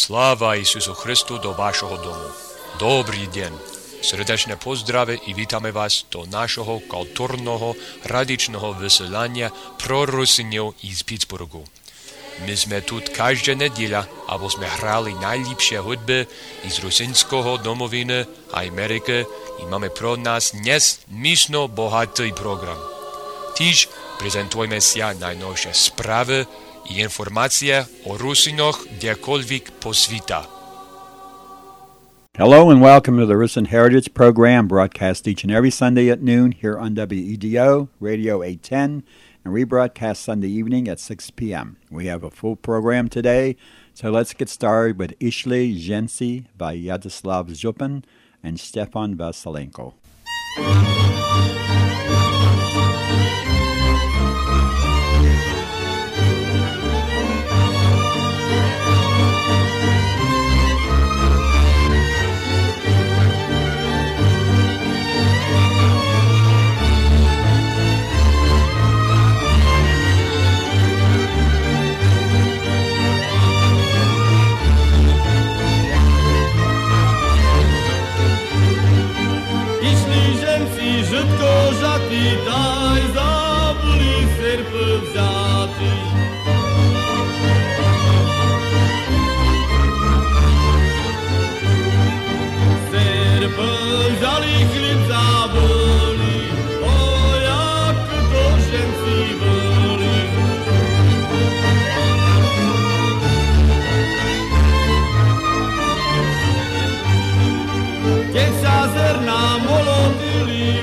Sláva Isusu Christu do vášho domu. Dobrý deň. Srdečné pozdrave i vítame vás do našeho kultúrneho radičného vysielania pro Rusinov z Pittsburghu. My sme tu každá nedeľa, aby sme hrali najlepšie hudby z rusinského domoviny a Ameriky i máme pro nás dnes myšno bohatý program. Tiež prezentujeme sa najnovšie správy i informácie o Rusinoch kdekoľvek po sveta. Hello and welcome to the Rusin Heritage Program, broadcast each and every Sunday at noon here on WEDO, Radio 810, and rebroadcast Sunday evening at 6 p.m. We have a full program today, so let's get started with Ishli Zhensi by Yaroslav Zhupin and Stefan Vasilenko. Daj zabuli serp vzati. Serp vzali chlib zaboli, o jak to ženci boli. Keď sa zrná molotili,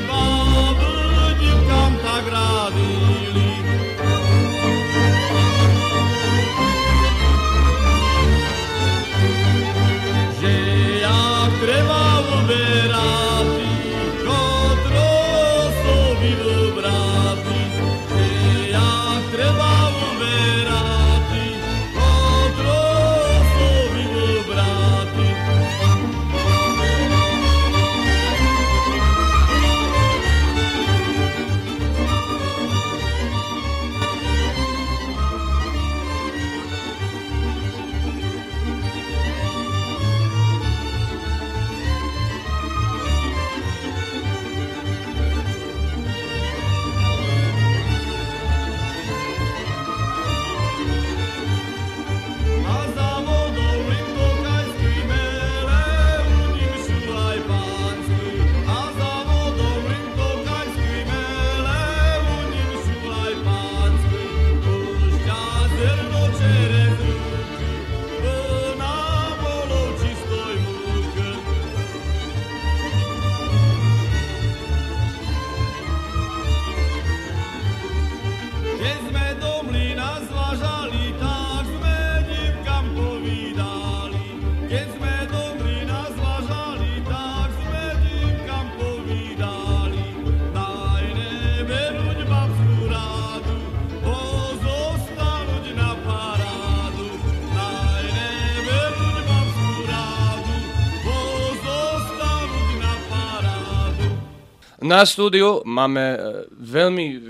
Na štúdiu máme veľmi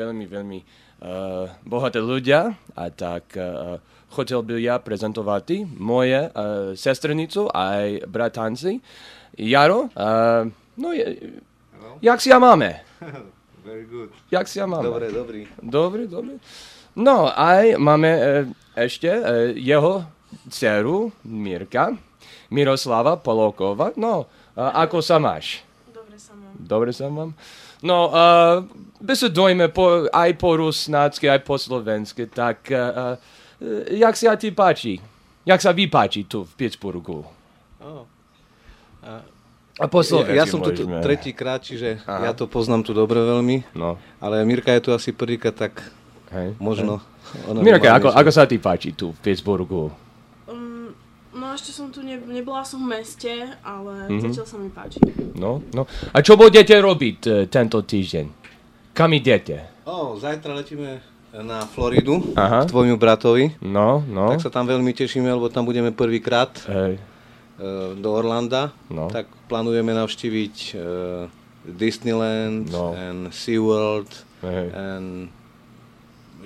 bohaté ľudia a tak chcel by ja prezentovať moje sestrnicu aj bratanci. Jaro, jak si ja máme? Very good. Jak si ja máme? Dobrý. No, aj máme ešte jeho dceru Mirka, Miroslava Polokova. No, ako sa máš? Dobre sa mám. No, besedujeme aj po rusnácky, aj po slovensky, tak jak sa ti páči? Jak sa vy páči tu v Pittsburghu? A po slovensky ja som tu tretíkrát, čiže ja to poznám tu dobre veľmi, no. Ale Mirka je tu asi prvýkrát, tak možno... Mirka, ako sa ti páči tu v Pittsburghu? No ešte som tu, nebola som v meste, ale zatiaľ sa mi páči. No. A čo budete robiť tento týždeň? Kam idete? Zajtra letíme na Floridu k tvojmu bratovi. No. Tak sa tam veľmi tešíme, lebo tam budeme prvýkrát do Orlanda. No. Tak plánujeme navštíviť Disneyland and SeaWorld and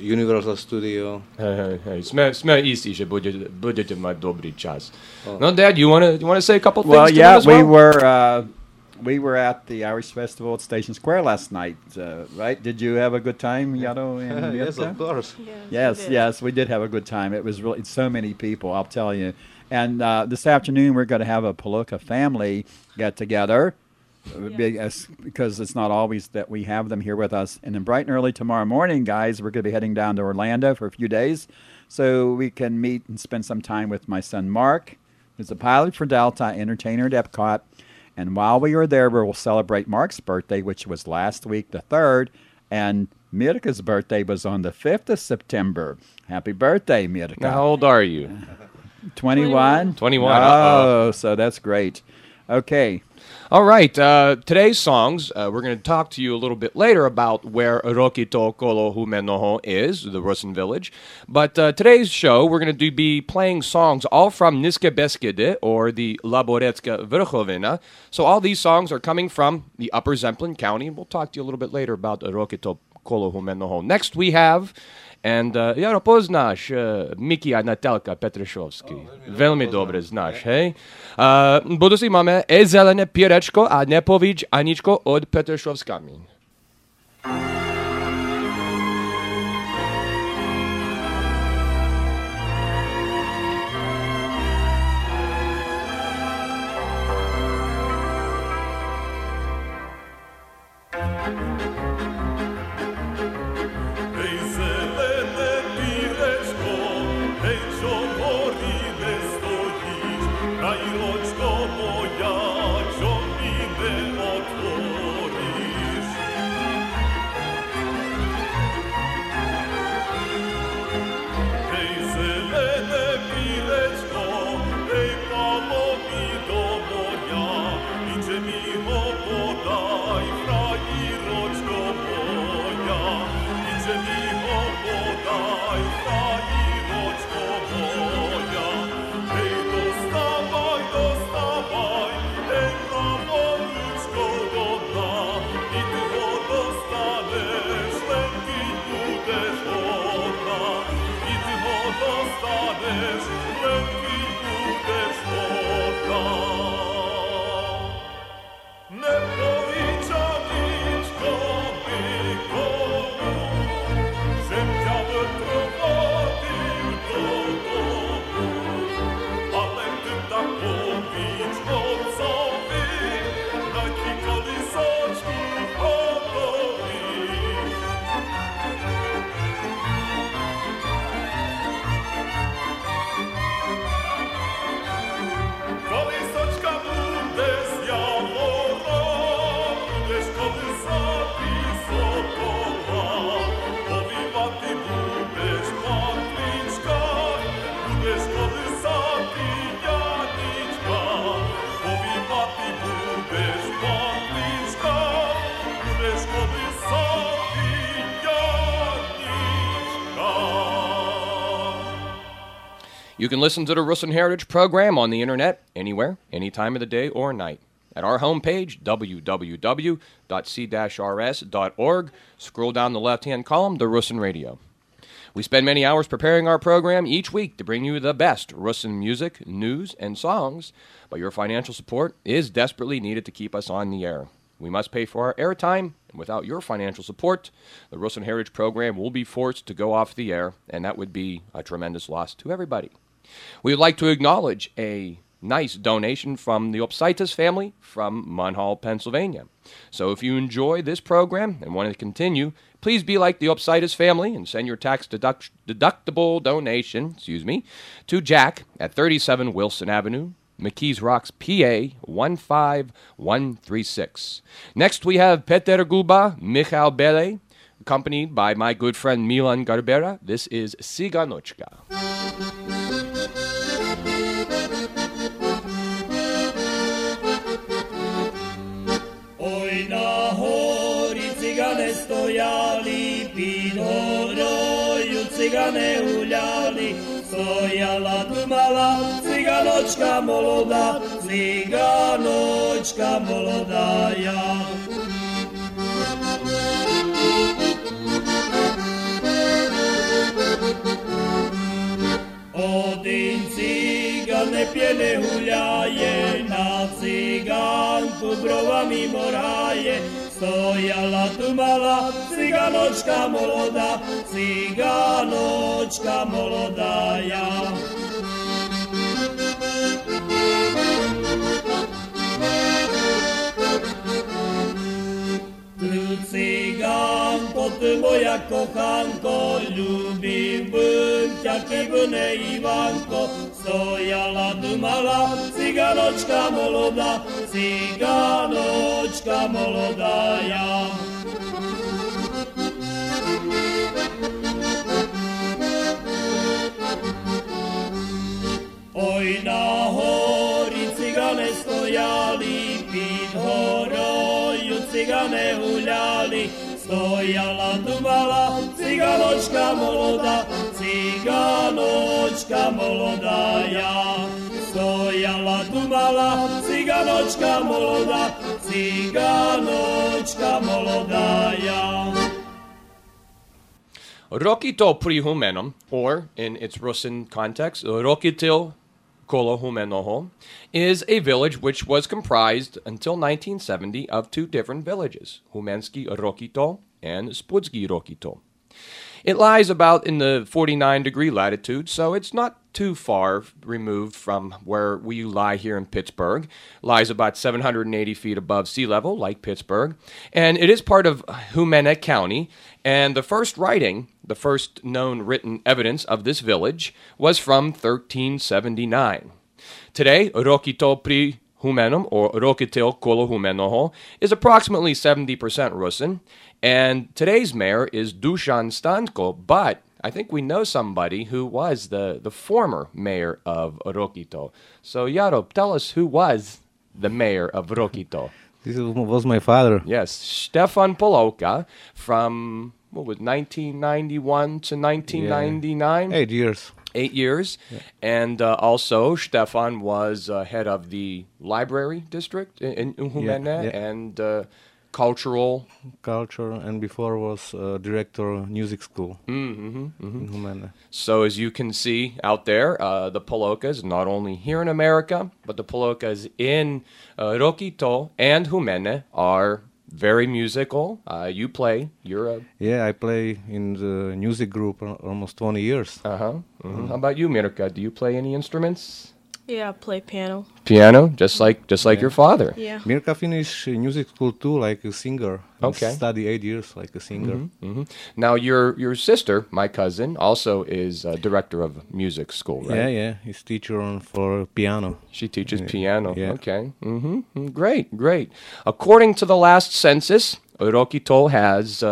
Universal Studio. Hej. Sme istí, že budete mať dobrý čas. No, Dad, you wanna say a couple things? Well, yeah, to them as well? We were at the Irish Festival at Station Square last night, right? Did you have a good time, Yado and Yes, of course. Yes, we did have a good time. It was really so many people, I'll tell you. And this afternoon we're going to have a Palooka family get together because it's not always that we have them here with us. And then bright and early tomorrow morning, guys, we're going to be heading down to Orlando for a few days so we can meet and spend some time with my son Mark, who's a pilot for Delta, entertainer at Epcot. And while we are there, we will celebrate Mark's birthday, which was last week, the 3rd, and Mirka's birthday was on the 5th of September. Happy birthday, Mirka. Now, how old are you? 21? 21. Oh, so that's great. Okay. All right. Today's songs, we're going to talk to you a little bit later about where Rokito Kolo Humenoho is, the Rusin village. But today's show, we're going to be playing songs all from Niske Beskide, or the Laboretska Vrchovina. So all these songs are coming from the Upper Zemplin County. We'll talk to you a little bit later about Rokito Kolo Humenoho. Next we have... And Jaro, poznáš Miki a Natalka Petrešovský. Veľmi dobre znáš, hej? Budúci máme Zelené pirečko a Nepovič Aničko od Petrešovskami. You can listen to the Rusin Heritage program on the internet, anywhere, any time of the day or night. At our homepage, www.c-rs.org, scroll down the left-hand column, the Rusin Radio. We spend many hours preparing our program each week to bring you the best Rusin music, news, and songs, but your financial support is desperately needed to keep us on the air. We must pay for our airtime, and without your financial support, the Rusin Heritage program will be forced to go off the air, and that would be a tremendous loss to everybody. We would like to acknowledge a nice donation from the Opsitis family from Munhall, Pennsylvania. So if you enjoy this program and want to continue, please be like the Opsitis family and send your tax deductible donation, to Jack at 37 Wilson Avenue, McKees Rocks, PA 15136. Next we have Peter Guba, Michal Bele, accompanied by my good friend Milan Garbera. This is Ciganočka. Cigane stojali, pід горою cigane гуляли, стояла, думала, циганочка молода, циганочка молодая. nepije, huljaje, na ciganku brovami moraje. Stojala tu mala ciganočka moloda, ciganočka molodaja. Ciganko, ty moja kochanko, ľubím ťa, kybne Ivanko. Stojala tu mala ciganočka moloda, ciganočka molodaja. Oj, na hori cigane stojali, pід horою cigane huljali. Stojala tu mala ciganočka moloda, ciganočka molodaja. Stojala tu mala ciganočka moloda, ciganočka molodaja. Rokito prihumenom, or in its Russian context, Rokitil Kolohumenoho, is a village which was comprised until 1970 of two different villages, Humensky Rokito and Spudsky Rokito. It lies about in the 49-degree latitude, so it's not too far removed from where we lie here in Pittsburgh. Lies about 780 feet above sea level, like Pittsburgh. And it is part of Humena County. And the first known written evidence of this village was from 1379. Today, Rokito pri Humenom, or Rokitil Kolohumenoho, is approximately 70% Russian. And today's mayor is Dushan Stanko, but I think we know somebody who was the former mayor of Rokito. So, Jarob, tell us who was the mayor of Rokito. This was my father. Yes, Stefan Poloka from, 1991 to 1999? Yeah. 8 years. 8 years. Yeah. And also, Stefan was head of the library district in Humene and culture, and before was director of music school in Humene. So as you can see out there, the Polokas, not only here in America, but the Polokas in Rokito and Humene are very musical. You play. I play in the music group almost 20 years. How about you, Mirka? Do you play any instruments? Yeah, I play piano. Piano, just like your father. Yeah. Mirka finished music school too, like a singer. Okay. Studied 8 years like a singer. Now your sister, my cousin, also is director of music school, right? Yeah. He's teacher for piano. She teaches piano. Yeah. Okay. Great. According to the last census, Rokito has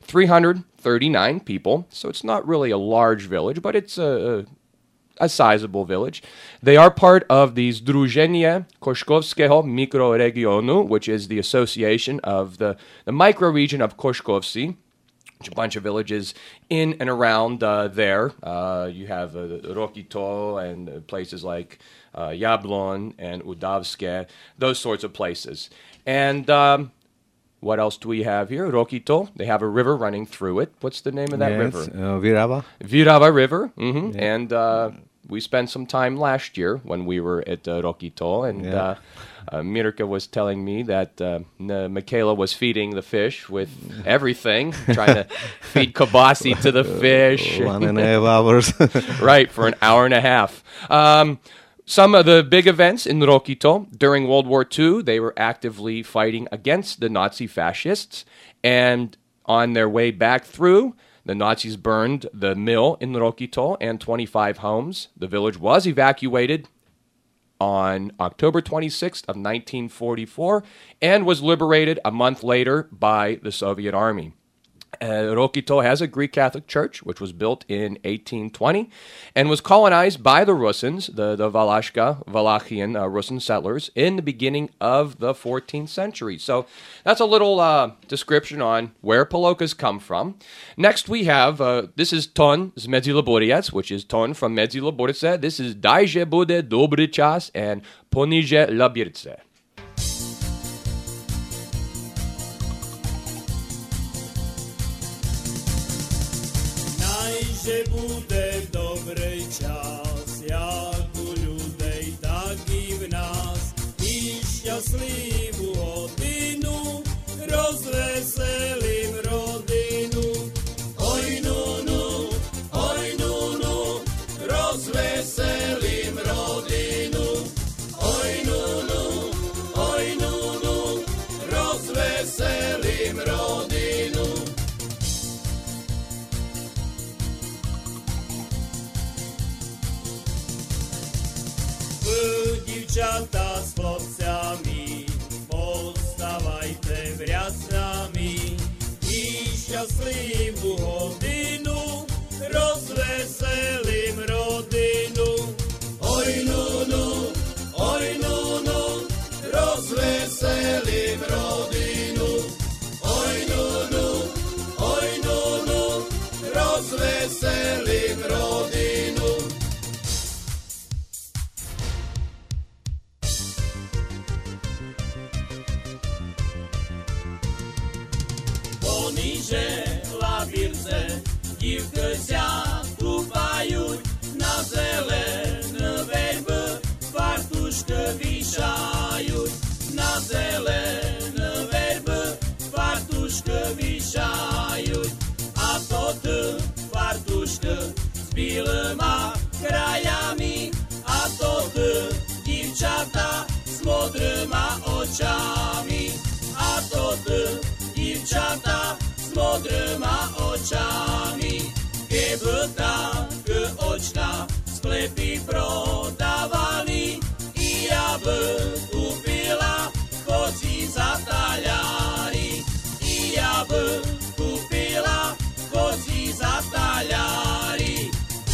339 people, so it's not really a large village, but it's a sizable village. They are part of the Združenie Koškovského mikroregionu, which is the association of the microregion of Koškovci, which is a bunch of villages in and around there. You have Rokito and places like Jablon and Udavske, those sorts of places. And what else do we have here? Rokito, they have a river running through it. What's the name of that river? Virava. Virava River. And we spent some time last year when we were at Rokito, and Mirka was telling me that Michaela was feeding the fish with everything, trying to feed kibasi to the fish. 1.5 hours. Right, for an hour and a half. Some of the big events in Rokito during World War II, they were actively fighting against the Nazi fascists, and on their way back through, the Nazis burned the mill in Rokito and 25 homes. The village was evacuated on October 26th of 1944 and was liberated a month later by the Soviet Army. Rokito has a Greek Catholic church, which was built in 1820 and was colonized by the Russians, the Wallachian Russian settlers, in the beginning of the 14th century. So that's a little description on where Polokas come from. Next we have, this is Ton z Medziloboriec, which is Ton from Medziloborice. This is Dajże bude dobry czas and Poniže Labirce. Že bude dobrej čas, jak u ľudej šťastlivú hodinu, rozveselím rodinu. Hoj, nunu, rozveselím rodinu. Hoj, nunu, rozveselím rodinu. Dievčatá s chlapcami, postávajte vriacami i šťastlivú hodinu, rozveselím rodinu. Oj, nunu, rozveselím rodinu. Oj, nunu, rozveselím rodinu. Poniže labirce, dívky sa kúpajú, na zelené verby fartušky vyšajú. Na zelené verby fartušky vyšajú. A to ty, fartušky, s bílýma krajami. A to ty, dívčata, s modrýma očami. A to ty, dievčatá s modrýma očami. Keby také očka sklepy prodávali, i ja by kúpila, chodí za taľári. I ja by kúpila, chodí za taľári.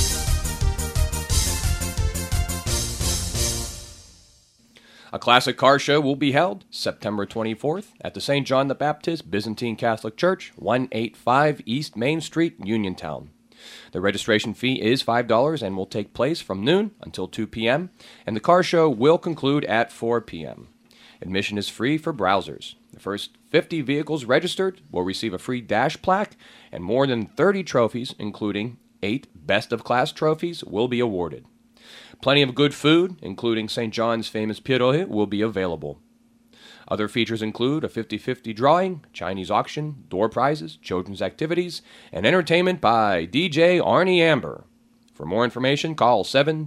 A classic car show will be held September 24th at the St. John the Baptist Byzantine Catholic Church, 185 East Main Street, Uniontown. The registration fee is $5 and will take place from noon until 2 p.m., and the car show will conclude at 4 p.m. Admission is free for browsers. The first 50 vehicles registered will receive a free dash plaque, and more than 30 trophies, including 8 Best of Class trophies, will be awarded. Plenty of good food, including St. John's famous pierogi, will be available. Other features include a 50-50 drawing, Chinese auction, door prizes, children's activities, and entertainment by DJ Arnie Amber. For more information, call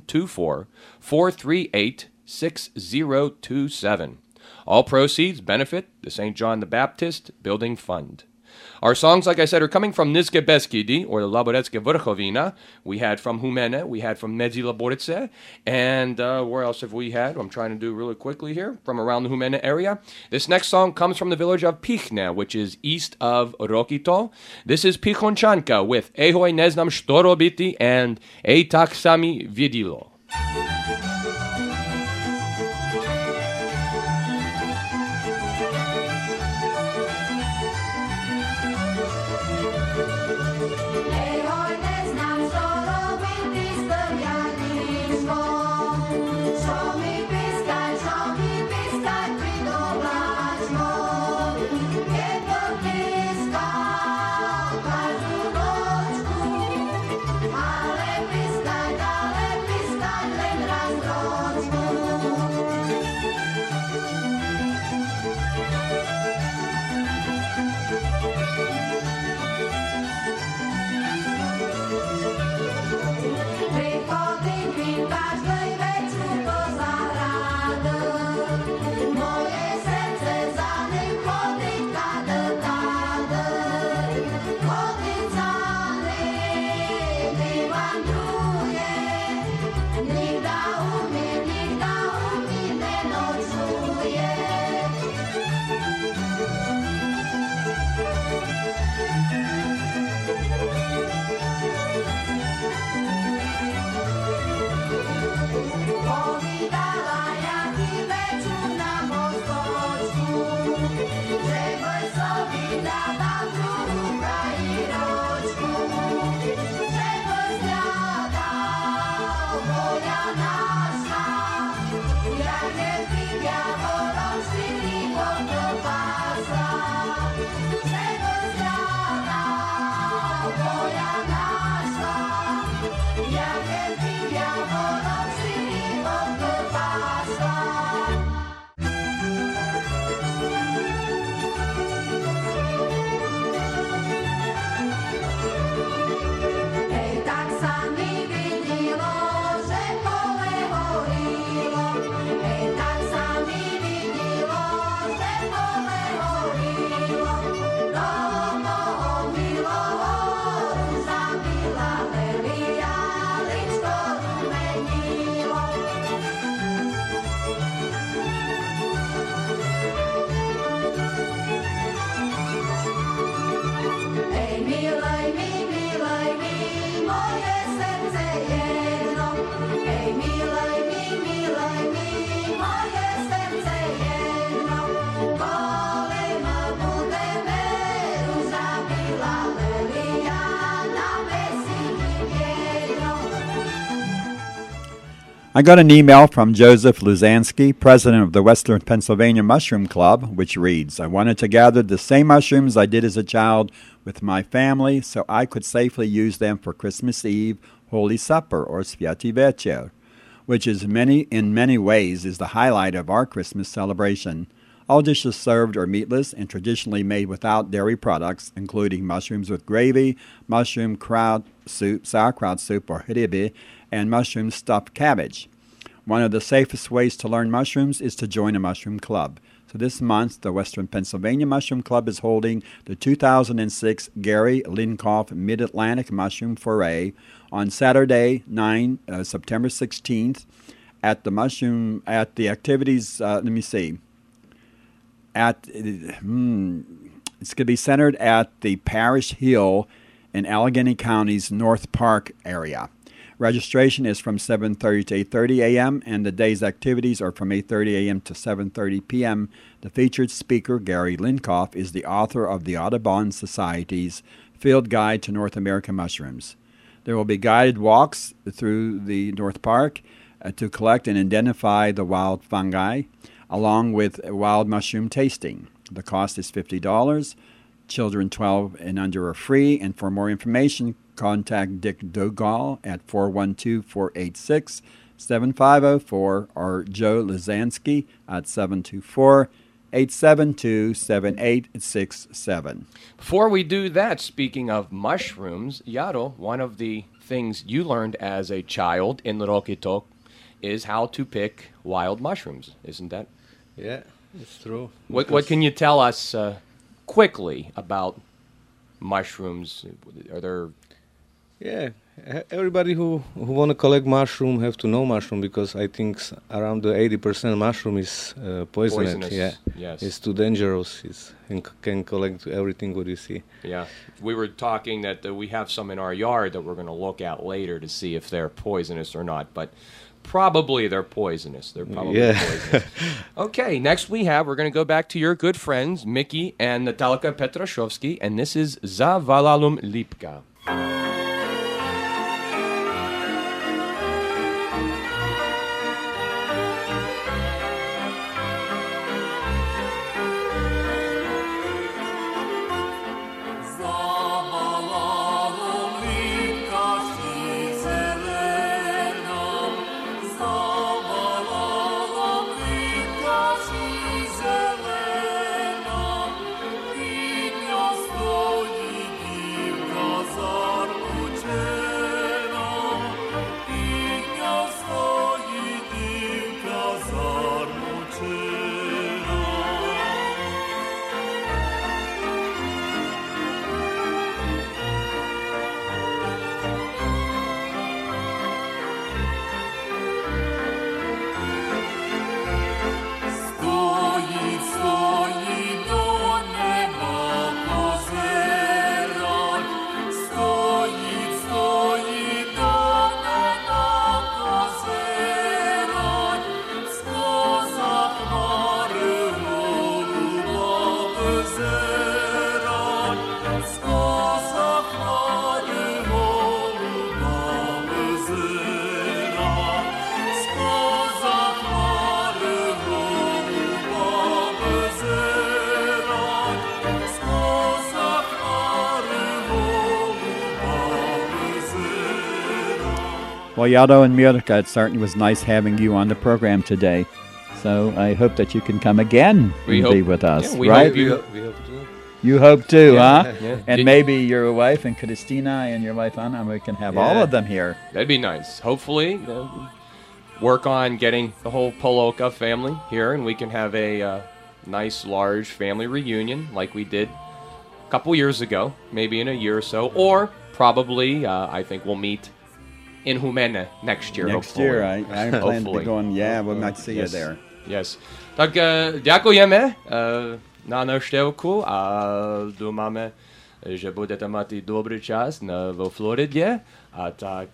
724-438-6027. All proceeds benefit the St. John the Baptist Building Fund. Our songs, like I said, are coming from Nizke Beskidi, or the Laboretske Vrchovina. We had from Humene, we had from Medzi Laborice, and where else have we had? I'm trying to do really quickly here, from around the Humene area. This next song comes from the village of Pichne, which is east of Rokito. This is Pichonchanka with Ehoj Neznam Što robiti and Ej tak sami vidilo. Ale pískaj, len I got an email from Joseph Luzansky, president of the Western Pennsylvania Mushroom Club, which reads, I wanted to gather the same mushrooms I did as a child with my family so I could safely use them for Christmas Eve, Holy Supper, or Sviaty Večer, which is in many ways is the highlight of our Christmas celebration. All dishes served are meatless and traditionally made without dairy products, including mushrooms with gravy, mushroom kraut soup, sauerkraut soup, or hribi, and mushroom stuffed cabbage. One of the safest ways to learn mushrooms is to join a mushroom club. So this month, the Western Pennsylvania Mushroom Club is holding the 2006 Gary Linkoff Mid-Atlantic Mushroom Foray on Saturday, September 16th, at the activities. It's going to be centered at the Parish Hill in Allegheny County's North Park area. Registration is from 7:30 to 8:30 a.m., and the day's activities are from 8:30 a.m. to 7:30 p.m. The featured speaker, Gary Linkoff, is the author of the Audubon Society's Field Guide to North American Mushrooms. There will be guided walks through the North Park to collect and identify the wild fungi, along with wild mushroom tasting. The cost is $50. Children 12 and under are free, and for more information, contact Dick Dogal at 412-486-7504 or Joe Lizansky at 724-872-7867. Before we do that, speaking of mushrooms, Yaro, one of the things you learned as a child in Rokitok is how to pick wild mushrooms, isn't that? Yeah, it's true. What can you tell us quickly about mushrooms? Are there... Yeah, everybody who want to collect mushroom have to know mushroom, because I think around the 80% mushroom is poisonous. Yeah, yes. It's too dangerous. Can collect everything what you see. Yeah, we were talking that we have some in our yard that we're going to look at later to see if they're poisonous or not, but probably they're poisonous. They're probably poisonous. Okay, next we're going to go back to your good friends, Mickey and Natalka Petrashowski, and this is Za Valalum Lipka. Well, Yado and Mirka, it certainly was nice having you on the program today. So I hope that you can come again and be with us, right? We hope to. You hope too, huh? Yeah. And maybe your wife and Christina and your wife Anna, we can have all of them here. That'd be nice. Hopefully, work on getting the whole Poloka family here, and we can have a nice, large family reunion like we did a couple years ago, maybe in a year or so, or probably, I think we'll meet in Humene next year. Next year, I plan to be going. Yeah, we might see you there. Yes. Tak ďakujeme na návštevku a dúfame, že budete mať dobrý čas vo Floride a tak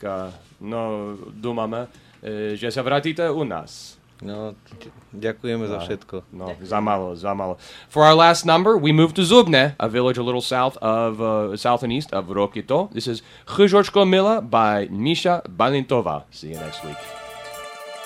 dúfame, že sa vrátite u nás. No, ďakujeme za všetko. No, za malo. For our last number, we move to Zubne, a village a little south and east of Rokito. This is Chyžočko Mila by Misha Balintova. See you next week.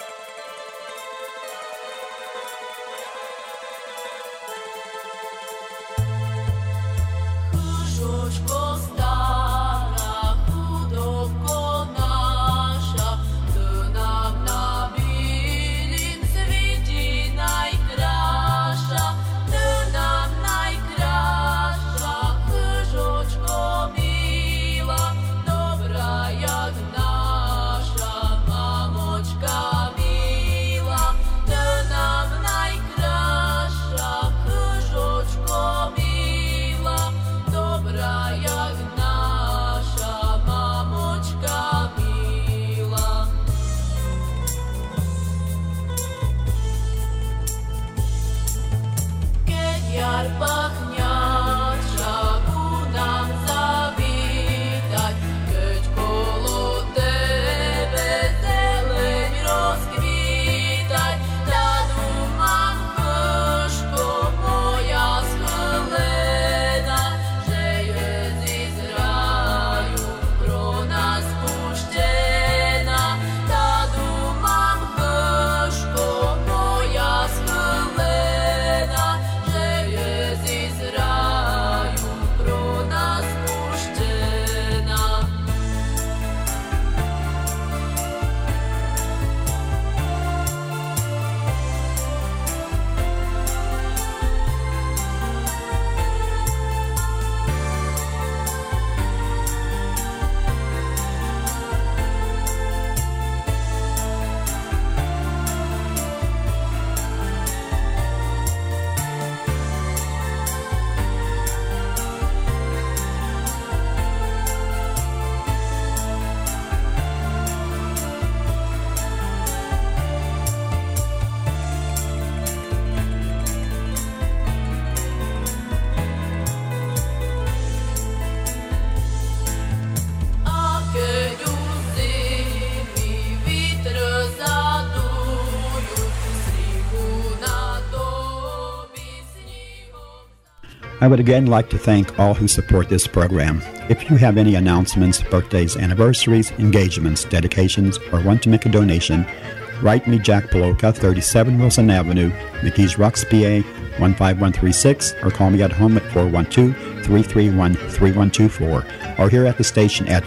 I would again like to thank all who support this program. If you have any announcements, birthdays, anniversaries, engagements, dedications, or want to make a donation, write me Jack Poloka, 37 Wilson Avenue, McKees Rocks, PA 15136, or call me at home at 412-331-3124, or here at the station at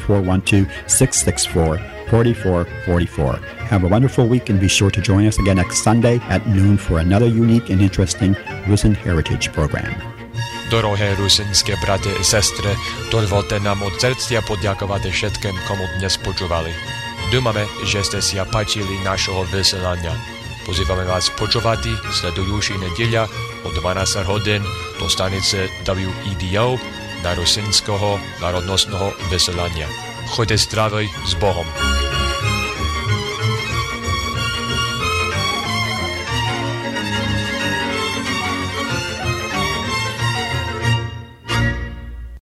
412-664-4444. Have a wonderful week and be sure to join us again next Sunday at noon for another unique and interesting Rusin Heritage program. Dorohé rusinské brate i sestry, dovolte nám od srdcia poďakovať všetkým, komu dnes počúvali. Dúfame, že ste si páčili našho vysielania. Pozývame vás počúvať sledujúci nedeľa od 12 hodín do stanice WEDO na rusinského národnostného vysielania. Choďte zdraví s Bohom.